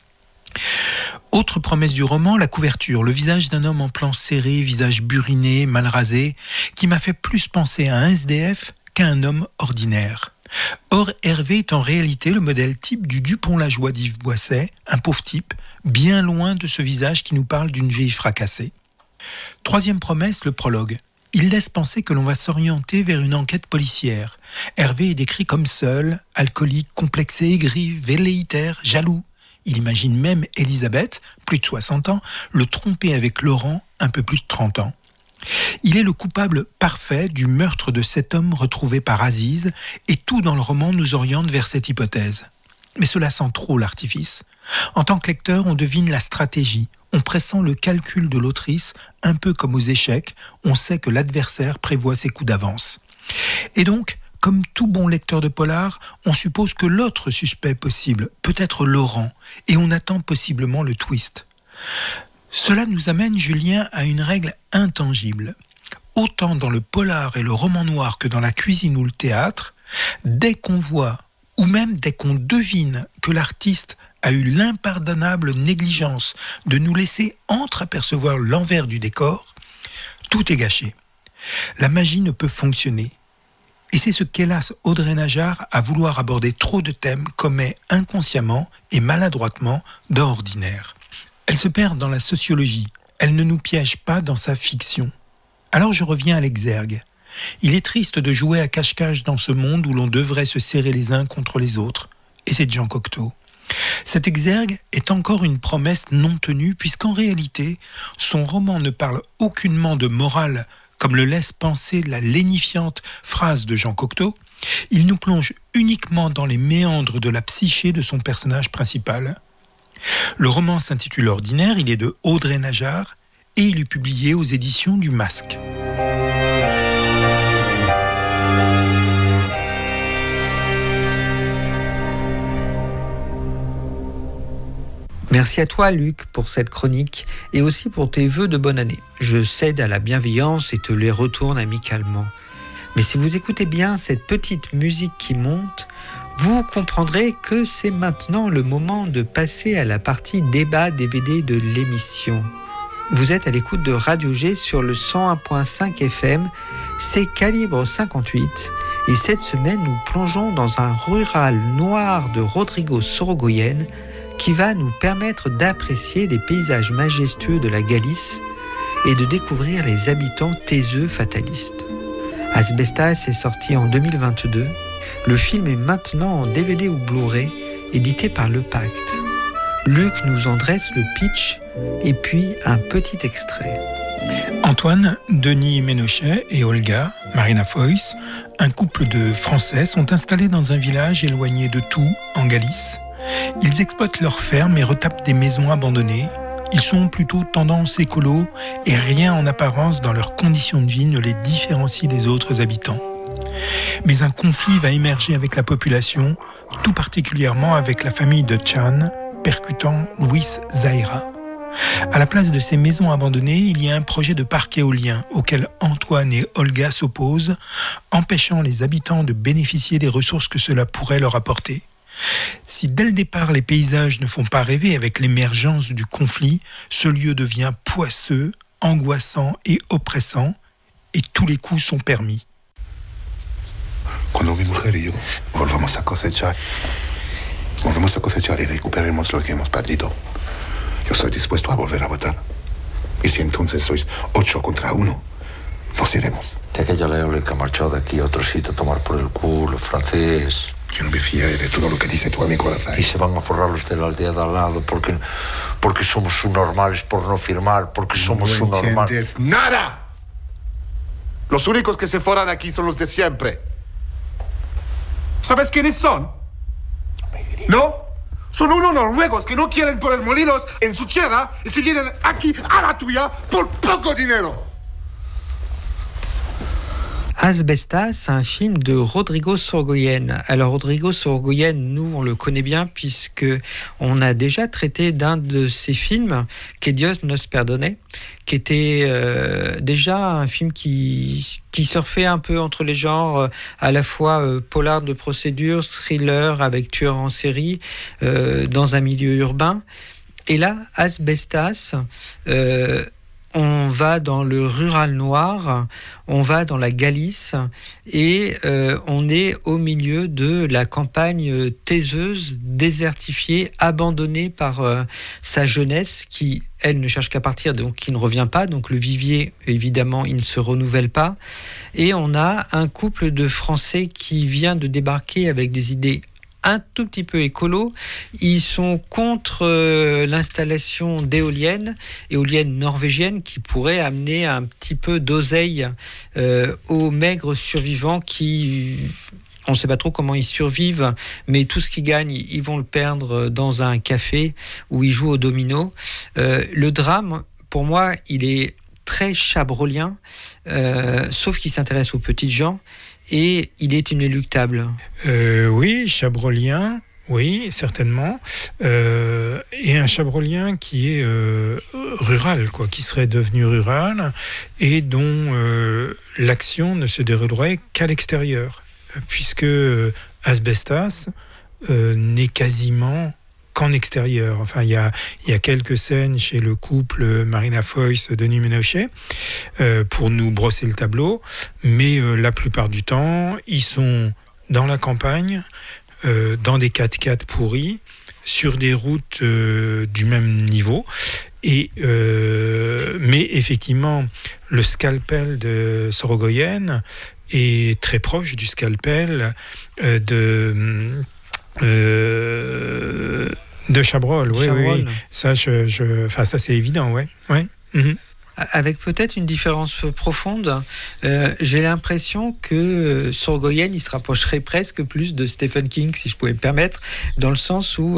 Autre promesse du roman, la couverture, le visage d'un homme en plan serré, visage buriné, mal rasé, qui m'a fait plus penser à un SDF qu'à un homme ordinaire. Or, Hervé est en réalité le modèle type du Dupont-Lajoie d'Yves Boisset, un pauvre type, bien loin de ce visage qui nous parle d'une vie fracassée. Troisième promesse, le prologue. Il laisse penser que l'on va s'orienter vers une enquête policière. Hervé est décrit comme seul, alcoolique, complexé, aigri, velléitaire, jaloux. Il imagine même Elisabeth, plus de 60 ans, le tromper avec Laurent, un peu plus de 30 ans. Il est le coupable parfait du meurtre de cet homme retrouvé par Aziz, et tout dans le roman nous oriente vers cette hypothèse. Mais cela sent trop l'artifice. En tant que lecteur, on devine la stratégie, on pressent le calcul de l'autrice, un peu comme aux échecs, on sait que l'adversaire prévoit ses coups d'avance. Et donc, comme tout bon lecteur de polar, on suppose que l'autre suspect possible peut être Laurent, et on attend possiblement le twist. Cela nous amène, Julien, à une règle intangible. Autant dans le polar et le roman noir que dans la cuisine ou le théâtre, dès qu'on voit, ou même dès qu'on devine que l'artiste a eu l'impardonnable négligence de nous laisser entreapercevoir l'envers du décor, tout est gâché. La magie ne peut fonctionner. Et c'est ce qu'hélas Audrey Najjar, à vouloir aborder trop de thèmes, commet inconsciemment et maladroitement dans Ordinaire. Elle se perd dans la sociologie, elle ne nous piège pas dans sa fiction. Alors je reviens à l'exergue. Il est triste de jouer à cache-cache dans ce monde où l'on devrait se serrer les uns contre les autres. Et c'est Jean Cocteau. Cet exergue est encore une promesse non tenue puisqu'en réalité, son roman ne parle aucunement de morale comme le laisse penser la lénifiante phrase de Jean Cocteau. Il nous plonge uniquement dans les méandres de la psyché de son personnage principal. Le roman s'intitule Ordinaire, il est de Audrey Najjar et il est publié aux éditions du Masque. Merci à toi, Luc, pour cette chronique et aussi pour tes vœux de bonne année. Je cède à la bienveillance et te les retourne amicalement. Mais si vous écoutez bien cette petite musique qui monte, vous comprendrez que c'est maintenant le moment de passer à la partie débat DVD de l'émission. Vous êtes à l'écoute de Radio G sur le 101.5 FM, c'est Calibre 58. Et cette semaine, nous plongeons dans un rural noir de Rodrigo Sorogoyen qui va nous permettre d'apprécier les paysages majestueux de la Galice et de découvrir les habitants taiseux fatalistes. Asbestas est sorti en 2022. Le film est maintenant en DVD ou Blu-ray, édité par Le Pacte. Luc nous en dresse le pitch et puis un petit extrait. Antoine, Denis Ménochet et Olga, Marina Foïs, un couple de Français, sont installés dans un village éloigné de tout, en Galice. Ils exploitent leurs fermes et retapent des maisons abandonnées. Ils sont plutôt tendance écolo et rien en apparence dans leurs conditions de vie ne les différencie des autres habitants. Mais un conflit va émerger avec la population, tout particulièrement avec la famille de Chan, percutant Luis Zaira. À la place de ces maisons abandonnées, il y a un projet de parc éolien auquel Antoine et Olga s'opposent, empêchant les habitants de bénéficier des ressources que cela pourrait leur apporter. Si dès le départ les paysages ne font pas rêver avec l'émergence du conflit, ce lieu devient poisseux, angoissant et oppressant, et tous les coups sont permis. Cuando mi mujer y yo volvamos a cosechar y recuperemos lo que hemos perdido, yo estoy dispuesto a volver a votar. Y si entonces sois 8 contra 1, nos iremos. De aquella eólica marchó de aquí a otro sitio a tomar por el culo, francés. Yo no me fiaré de todo lo que dice tu amigo Razay. Y se van a forrar los de la aldea de al lado porque somos subnormales por no firmar, porque somos subnormales. No entiendes nada. Los únicos que se forran aquí son los de siempre. ¿Sabes quiénes son? ¿No? Son unos noruegos que no quieren poner molinos en su tierra y se vienen aquí a la tuya por poco dinero. Asbestas, un film de Rodrigo Sorogoyen. Alors Rodrigo Sorogoyen, nous on le connaît bien puisque on a déjà traité d'un de ses films, Que Dios nos perdone, qui était déjà un film qui surfait un peu entre les genres à la fois polar de procédure, thriller avec tueur en série dans un milieu urbain. Et là, Asbestas, on va dans le rural noir, on va dans la Galice et on est au milieu de la campagne taiseuse, désertifiée, abandonnée par sa jeunesse qui, elle, ne cherche qu'à partir, donc qui ne revient pas. Donc le vivier, évidemment, il ne se renouvelle pas. Et on a un couple de Français qui vient de débarquer avec des idées un tout petit peu écolo. Ils sont contre l'installation d'éoliennes norvégiennes qui pourraient amener un petit peu d'oseille aux maigres survivants qui... On ne sait pas trop comment ils survivent, mais tout ce qu'ils gagnent, ils vont le perdre dans un café où ils jouent au domino. Le drame, pour moi, il est très chabrolien, sauf qu'il s'intéresse aux petites gens. Et il est inéluctable. Oui, chabrolien, oui, certainement. Et un chabrolien qui est rural, quoi, qui serait devenu rural et dont l'action ne se déroulerait qu'à l'extérieur, puisque Asbestas n'est quasiment qu'en extérieur. Enfin, il y a quelques scènes chez le couple Marina Foïs, Denis Ménochet, pour nous brosser le tableau, mais la plupart du temps, ils sont dans la campagne, dans des 4x4 pourris, sur des routes du même niveau. Et, mais effectivement, le scalpel de Sorogoyen est très proche du scalpel de Chabrol, oui, oui. Ça, ça c'est évident, ouais. Mm-hmm. Avec peut-être une différence profonde. J'ai l'impression que Sorogoyen, il se rapprocherait presque plus de Stephen King, si je pouvais me permettre, dans le sens où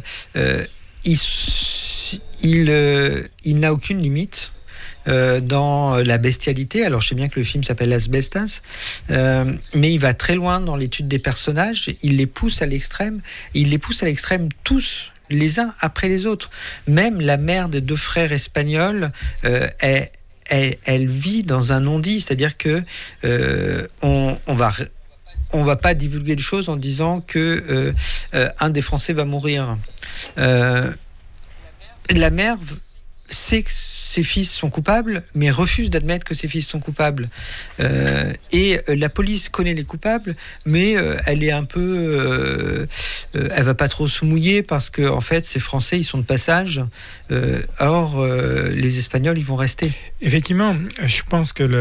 il n'a aucune limite dans la bestialité. Alors je sais bien que le film s'appelle Asbestas, mais il va très loin dans l'étude des personnages, il les pousse à l'extrême, tous, les uns après les autres. Même la mère des deux frères espagnols, elle vit dans un non-dit, c'est-à-dire que on va pas divulguer des choses en disant que un des Français va mourir. La mère sait que ses fils sont coupables, mais refuse d'admettre que ses fils sont coupables. Et la police connaît les coupables, mais elle est un peu... elle va pas trop se mouiller parce que, en fait, ces Français, ils sont de passage. Or, les Espagnols, ils vont rester. Effectivement, je pense que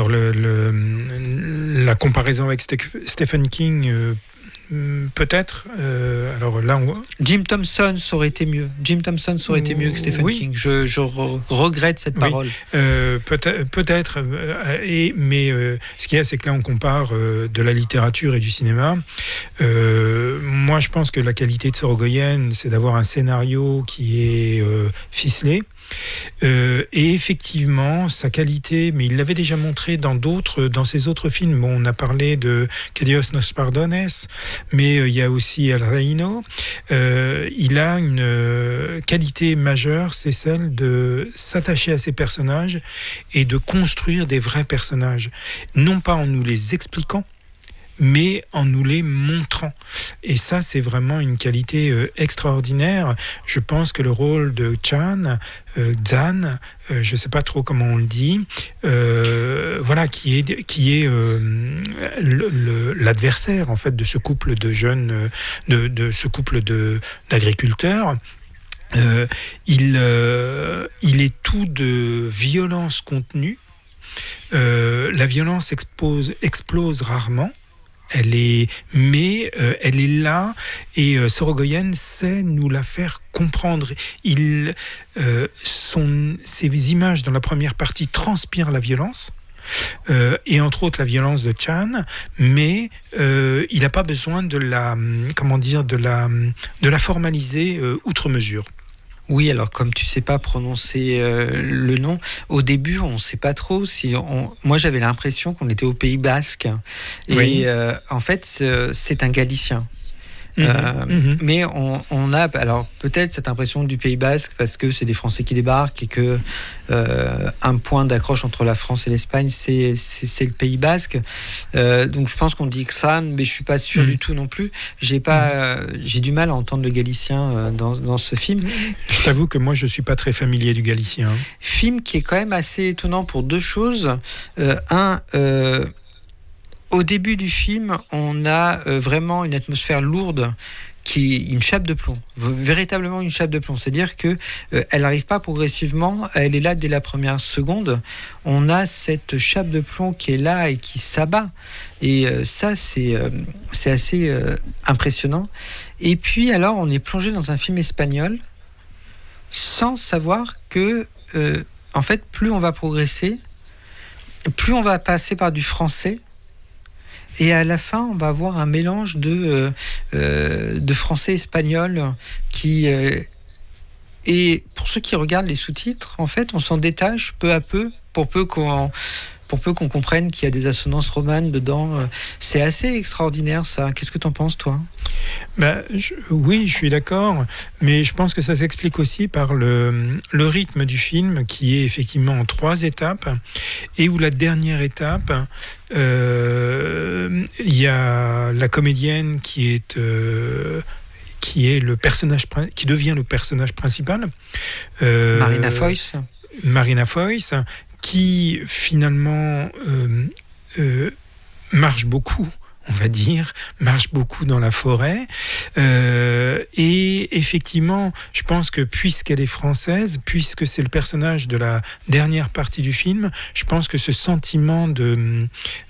la comparaison avec Stephen King... peut-être. Alors là, Jim Thompson ça aurait été mieux. Que Stephen King. Je regrette cette parole. Peut-être. Mais ce qu'il y a, c'est que là, on compare de la littérature et du cinéma. Moi, je pense que la qualité de Sorogoyen, c'est d'avoir un scénario qui est ficelé, Et effectivement, sa qualité, mais il l'avait déjà montré dans ses autres films. Bon, on a parlé de Que Dios nos perdones, mais il y a aussi El Reino. Il a une qualité majeure, c'est celle de s'attacher à ses personnages et de construire des vrais personnages. Non pas en nous les expliquant, mais en nous les montrant. Et ça, c'est vraiment une qualité extraordinaire. Je pense que le rôle de Zhan, je ne sais pas trop comment on le dit, voilà, qui est l'adversaire en fait de ce couple de jeunes, de ce couple d'agriculteurs. Il est tout de violence contenue. La violence explose rarement. Mais elle est là et Sorogoyen sait nous la faire comprendre. Ces images dans la première partie transpirent la violence. Et entre autres la violence de Zhan, mais il n'a pas besoin de la formaliser outre mesure. Oui, alors comme tu sais pas prononcer le nom, au début on sait pas trop moi j'avais l'impression qu'on était au Pays Basque et en fait c'est un Galicien. Mais on a alors peut-être cette impression du Pays Basque parce que c'est des Français qui débarquent et que un point d'accroche entre la France et l'Espagne c'est le Pays Basque. Donc je pense qu'on dit Xan, mais je suis pas sûr du tout non plus. J'ai du mal à entendre le galicien dans ce film. Je t'avoue que moi je suis pas très familier du galicien. Film qui est quand même assez étonnant pour deux choses. Au début du film, on a vraiment une atmosphère lourde qui est une chape de plomb, véritablement une chape de plomb. C'est-à-dire que elle n'arrive pas progressivement, elle est là dès la première seconde. On a cette chape de plomb qui est là et qui s'abat. Et ça, c'est assez impressionnant. Et puis alors, on est plongé dans un film espagnol sans savoir que, en fait, plus on va progresser, plus on va passer par du français. Et à la fin, on va avoir un mélange de français-espagnol qui... et pour ceux qui regardent les sous-titres, en fait, on s'en détache peu à peu, pour peu qu'on comprenne qu'il y a des assonances romanes dedans. C'est assez extraordinaire, ça. Qu'est-ce que tu en penses, toi ? Oui, je suis d'accord, mais je pense que ça s'explique aussi par le rythme du film qui est effectivement en 3 étapes et où la dernière étape, il y a la comédienne qui est le personnage qui devient le personnage principal. Marina Foïs, qui finalement marche beaucoup. On va dire, marche beaucoup dans la forêt. Et effectivement, je pense que puisqu'elle est française, puisque c'est le personnage de la dernière partie du film, je pense que ce sentiment de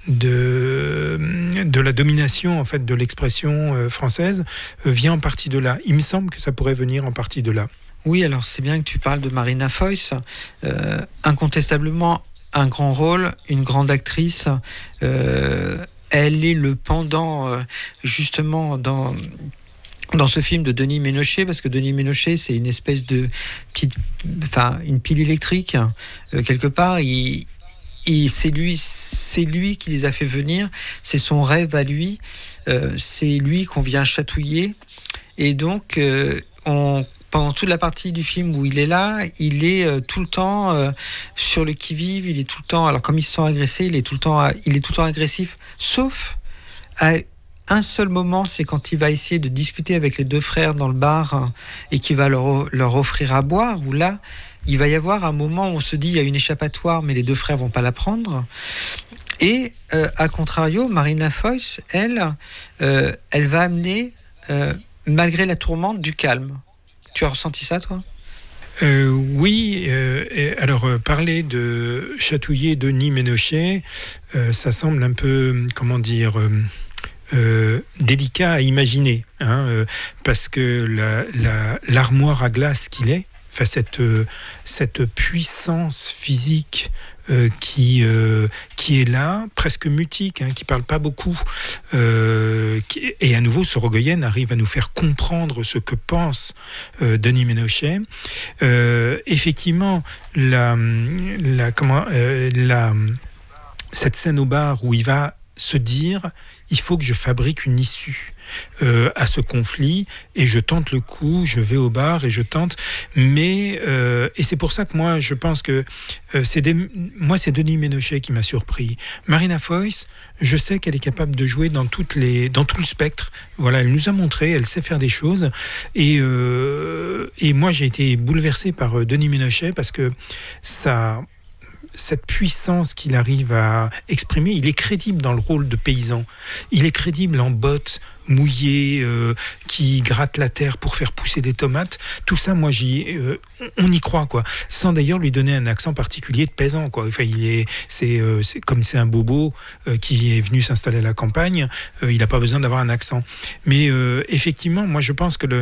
la domination en fait de l'expression française vient en partie de là. Il me semble que ça pourrait venir en partie de là. Oui, alors c'est bien que tu parles de Marina Foïs. Incontestablement, un grand rôle, une grande actrice. Elle est le pendant, justement, dans ce film de Denis Ménochet, parce que Denis Ménochet, c'est une espèce de une pile électrique, quelque part. C'est lui qui les a fait venir, c'est son rêve à lui, c'est lui qu'on vient chatouiller. Et donc, pendant toute la partie du film où il est là, il est tout le temps sur le qui-vive, il est tout le temps, alors comme ils se sont agressés, il est tout le temps agressif, sauf à un seul moment, c'est quand il va essayer de discuter avec les 2 frères dans le bar et qu'il va leur offrir à boire, où là, il va y avoir un moment où on se dit, il y a une échappatoire, mais les 2 frères vont pas la prendre. Et à contrario, Marina Foïs, elle va amener, malgré la tourmente, du calme. Tu as ressenti ça, toi ? Oui. Alors, parler de chatouiller Denis Ménochet, ça semble un peu, comment dire, délicat à imaginer, parce que l'armoire à glace qu'il est, cette puissance physique qui est là, presque mutique, qui parle pas beaucoup, et à nouveau Sorogoyen arrive à nous faire comprendre ce que pense Denis Ménochet. Effectivement, cette scène au bar où il va se dire il faut que je fabrique une issue à ce conflit, et je tente le coup, je vais au bar et je tente, mais et c'est pour ça que moi je pense que c'est Denis Ménochet qui m'a surpris. Marina Foïs, je sais qu'elle est capable de jouer dans tout le spectre. Voilà, elle nous a montré, elle sait faire des choses, et moi j'ai été bouleversé par Denis Ménochet parce que cette puissance qu'il arrive à exprimer, il est crédible dans le rôle de paysan. Il est crédible en bottes mouillées qui grattent la terre pour faire pousser des tomates. Tout ça, moi, on y croit, quoi. Sans d'ailleurs lui donner un accent particulier de paysan, quoi. Enfin, c'est comme c'est un bobo qui est venu s'installer à la campagne. Il n'a pas besoin d'avoir un accent. Mais effectivement, moi, je pense que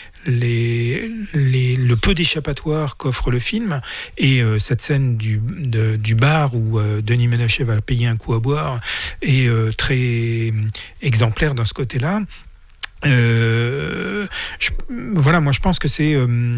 le peu d'échappatoire qu'offre le film, et cette scène du bar où Denis Ménochet va payer un coup à boire est très exemplaire dans ce côté-là. Voilà, moi je pense que c'est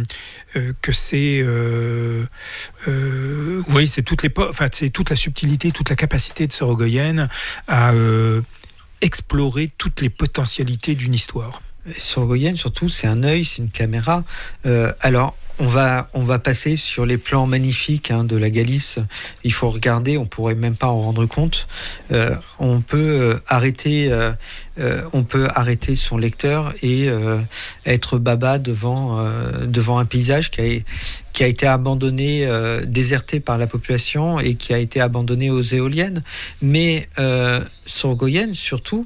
c'est toute la subtilité, toute la capacité de Sorogoyen à explorer toutes les potentialités d'une histoire. Sorogoyen, surtout, c'est un œil, c'est une caméra. Alors, on va passer sur les plans magnifiques de la Galice. Il faut regarder, on pourrait même pas en rendre compte. On peut arrêter son lecteur et être baba devant un paysage qui a été abandonné, déserté par la population et qui a été abandonné aux éoliennes. Mais Sorogoyen, surtout,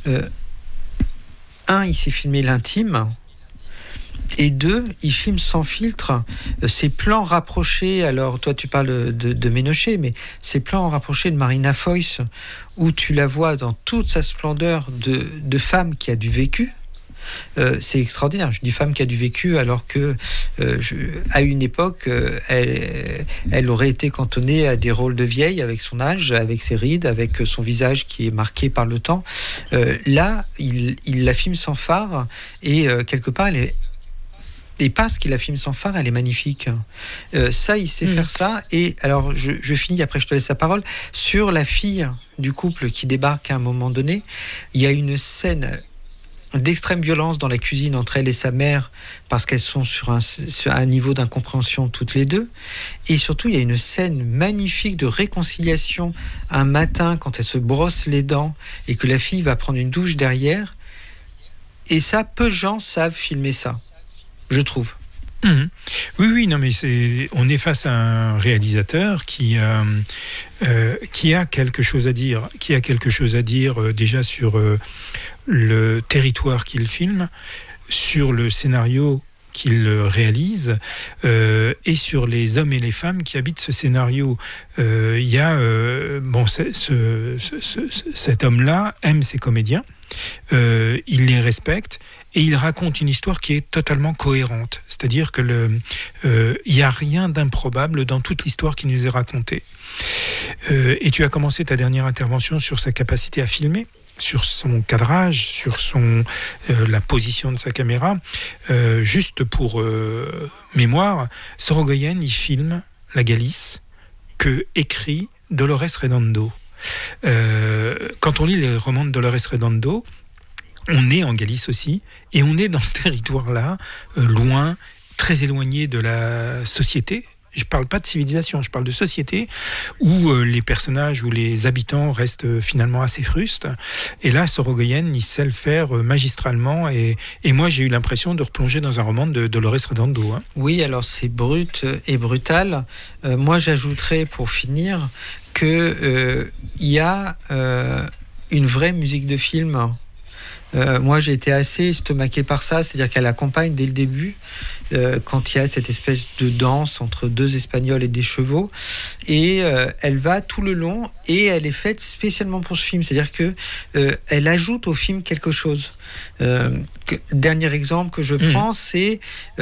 il s'est filmé l'intime, et 2, il filme sans filtre. Ces plans rapprochés, alors toi tu parles de Ménochet, mais ces plans rapprochés de Marina Foïs, où tu la vois dans toute sa splendeur de femme qui a du vécu. C'est extraordinaire. Je dis femme qui a du vécu alors que à une époque elle aurait été cantonnée à des rôles de vieille avec son âge, avec ses rides, avec son visage qui est marqué par le temps. Là il la filme sans phare, et quelque part et parce qu'il la filme sans phare, elle est magnifique. Ça, il sait faire ça. Et alors, je finis, après je te laisse la parole. Sur la fille du couple qui débarque à un moment donné, il y a une scène d'extrême violence dans la cuisine entre elle et sa mère, parce qu'elles sont sur un niveau d'incompréhension toutes les deux. Et surtout, il y a une scène magnifique de réconciliation un matin quand elle se brosse les dents et que la fille va prendre une douche derrière. Et ça, peu de gens savent filmer ça, je trouve. Oui, non, mais on est face à un réalisateur qui a quelque chose à dire, déjà sur le territoire qu'il filme, sur le scénario qu'il réalise, et sur les hommes et les femmes qui habitent ce scénario. Il y a cet homme-là aime ses comédiens, il les respecte, et il raconte une histoire qui est totalement cohérente. C'est-à-dire que il n'y a rien d'improbable dans toute l'histoire qui nous est racontée. Et tu as commencé ta dernière intervention sur sa capacité à filmer, sur son cadrage, sur la position de sa caméra. Juste pour mémoire, Sorogoyen, il filme la Galice que écrit Dolores Redondo. Quand on lit les romans de Dolores Redondo, on est en Galice aussi, et on est dans ce territoire-là, loin, très éloigné de la société. Je ne parle pas de civilisation, je parle de société, où les personnages ou les habitants restent finalement assez frustes. Et là, Sorogoyen, il sait le faire magistralement, et moi j'ai eu l'impression de replonger dans un roman de Dolores Redondo. Oui, alors c'est brut et brutal. Moi j'ajouterais, pour finir, qu'il y a une vraie musique de film. Moi, j'ai été assez estomaqué par ça, c'est-à-dire qu'elle accompagne dès le début, quand il y a cette espèce de danse entre deux Espagnols et des chevaux, et elle va tout le long, et elle est faite spécialement pour ce film, c'est-à-dire que elle ajoute au film quelque chose. Dernier exemple que je prends, c'est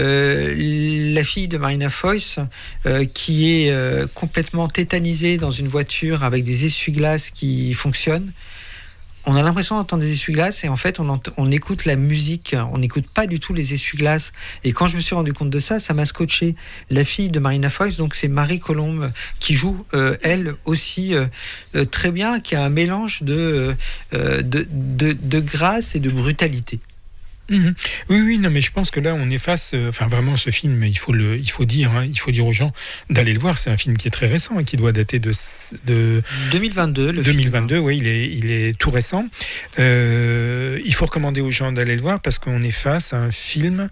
la fille de Marina Foïs, qui est complètement tétanisée dans une voiture avec des essuie-glaces qui fonctionnent. On a l'impression d'entendre des essuie-glaces et en fait on écoute la musique, on n'écoute pas du tout les essuie-glaces. Et quand je me suis rendu compte de ça, ça m'a scotché. La fille de Marina Foïs, donc c'est Marie Colombe qui joue elle aussi très bien, qui a un mélange de grâce et de brutalité. Oui, non, mais je pense que là, on est face, vraiment, ce film, il faut dire aux gens d'aller le voir. C'est un film qui est très récent, qui doit dater de 2022. 2022, oui, il est tout récent. Il faut recommander aux gens d'aller le voir parce qu'on est face à un film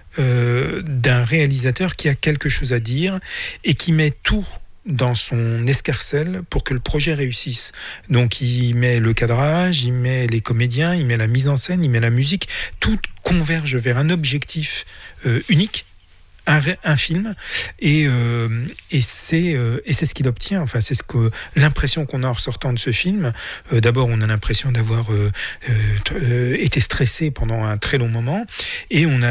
d'un réalisateur qui a quelque chose à dire et qui met tout dans son escarcelle pour que le projet réussisse. Donc il met le cadrage, il met les comédiens, il met la mise en scène, il met la musique, tout converge vers un objectif unique, un film, et c'est ce qu'il obtient. Enfin, c'est l'impression qu'on a en ressortant de ce film. D'abord, on a l'impression d'avoir été stressé pendant un très long moment, et on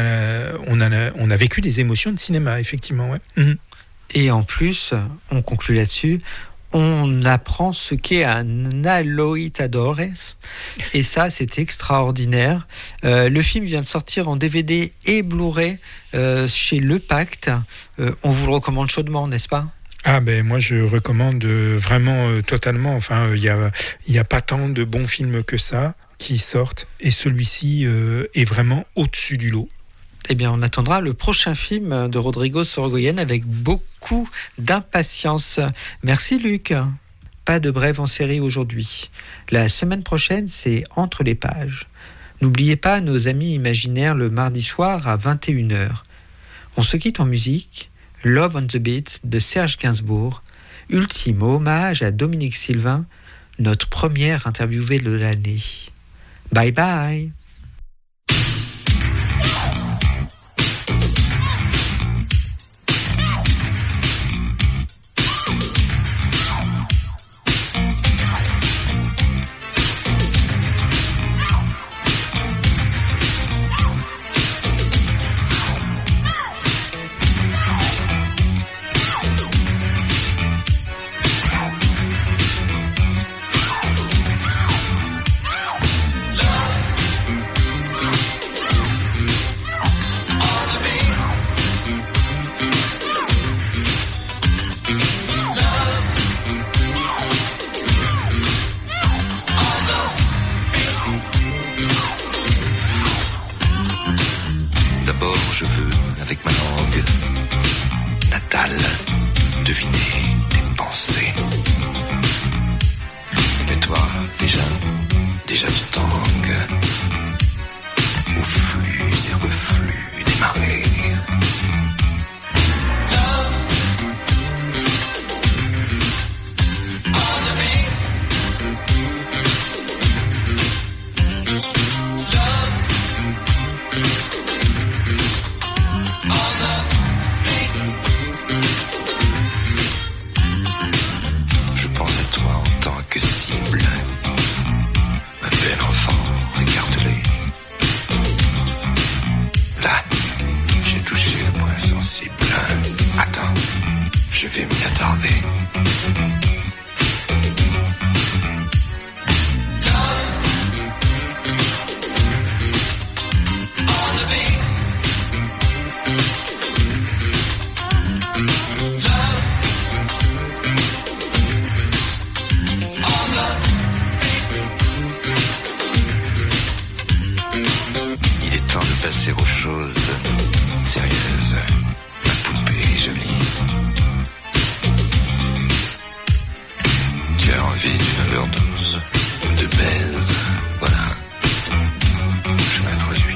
a vécu des émotions de cinéma, effectivement. Ouais. Et en plus, on conclut là-dessus, on apprend ce qu'est un aloitadores. Et ça, c'est extraordinaire. Le film vient de sortir en DVD et Blu-ray chez Le Pacte. On vous le recommande chaudement, n'est-ce pas ? Ah ben moi je recommande vraiment totalement. Enfin, il y a pas tant de bons films que ça qui sortent. Et celui-ci est vraiment au-dessus du lot. Eh bien, on attendra le prochain film de Rodrigo Sorogoyen avec beaucoup d'impatience. Merci Luc. Pas de brève en série aujourd'hui. La semaine prochaine, c'est Entre les pages. N'oubliez pas nos amis imaginaires le mardi soir à 21h. On se quitte en musique. Love on the Beat de Serge Gainsbourg. Ultime hommage à Dominique Sylvain, notre première interviewée de l'année. Bye bye. Je veux, avec ma langue natale, deviner tes pensées. Mais toi, déjà tu tangues aux flux et reflux des marées. Je vais m'y attarder. Il est temps de passer aux choses sérieuses. Ma poupée jolie. Tu as envie d'une overdose, de baise, voilà. Je m'introduis.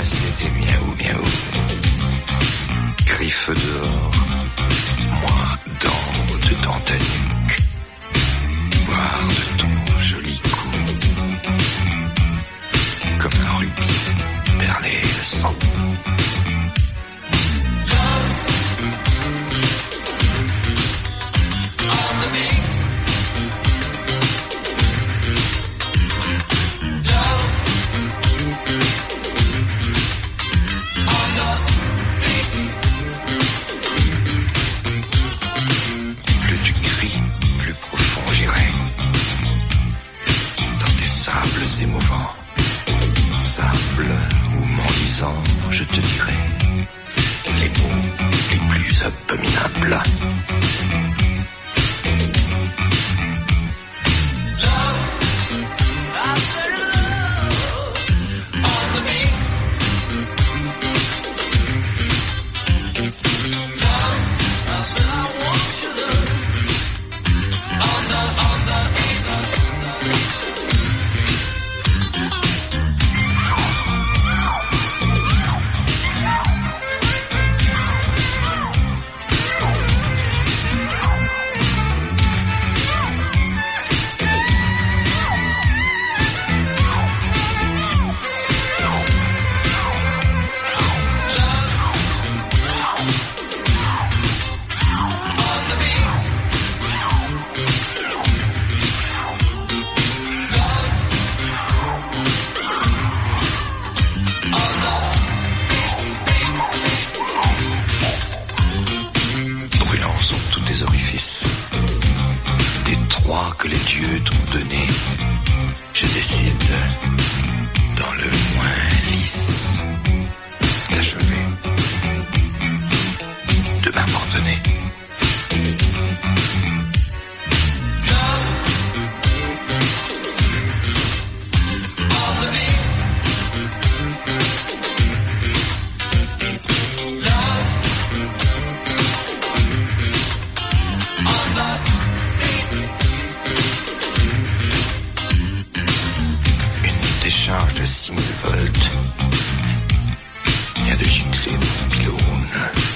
c'était miaou miaou. Griffe dehors, moi dedans ta nuque. Boire de ton joli cou, comme un rubis perlé de sang. Émouvant, sable ou m'enlisant, je te dirai les mots les plus abominables. Que les dieux t'ont donné, je décide, dans le moins lisse, d'achever, de m'abandonner. Charge de 6000 volts. Vient de gicler mon pylône.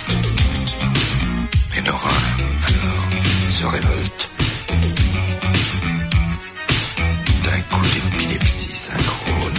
Et nos reins, alors, se révoltent. D'un coup d'épilepsie synchrone.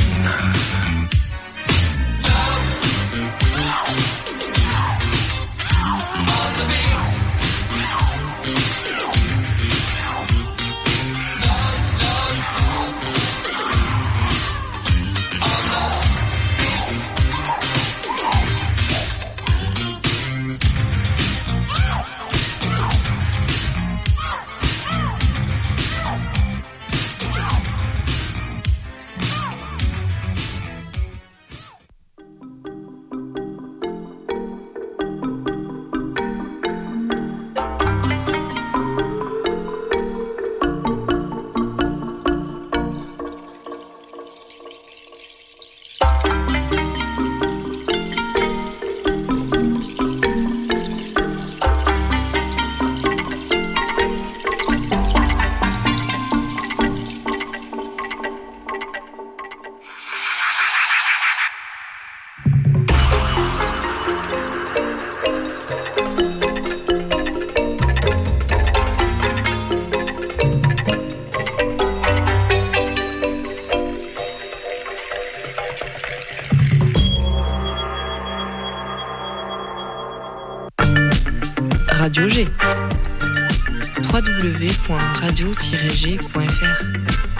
Radio G. www.radio-g.fr